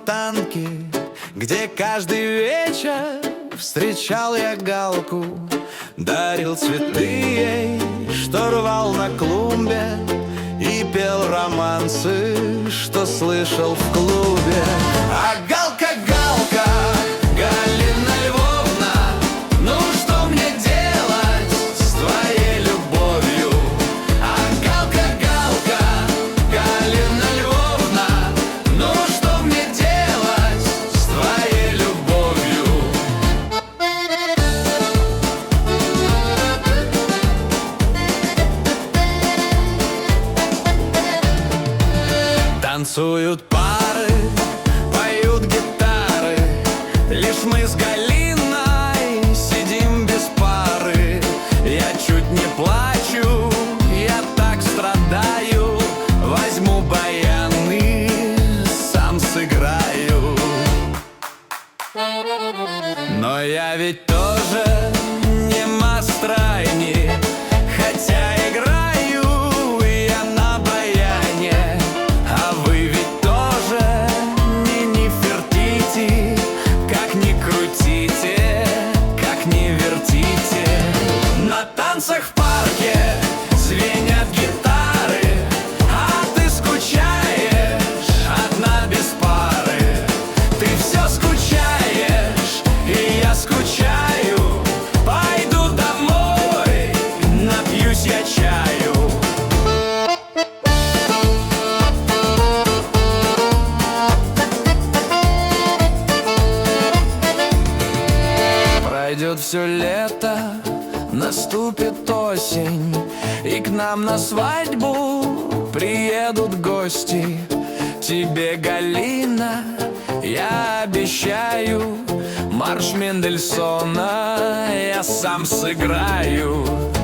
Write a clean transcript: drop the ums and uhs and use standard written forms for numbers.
фонтанке, где каждый вечер встречал я галку. Дарил цветы ей, что рвал на клумбе, и пел романсы, что слышал в клубе. А галка, галка, Галина Львовна, ну что мне делать с твоей любовью? А галка, галка, Галина Львовна, ну что мне делать с твоей любовью? Танцуют пары, поют гитары, лишь мы с Галиной сидим без пары. Я чуть не плачу, я так страдаю. Возьму баян и сам сыграю. Но я ведь тоже не мастрайни, хотя играю я на баяне. А вы ведь тоже не Нефертити, как ни крутите, как ни вертите. На танцах в парке звенят гитары, а ты скучаешь одна без пары. Ты все скучаешь, и я скучаю. Пойду домой, напьюсь я чаю. Пройдет все лето, наступит осень, и к нам на свадьбу приедут гости. Тебе, Галина, я обещаю, марш Мендельсона я сам сыграю.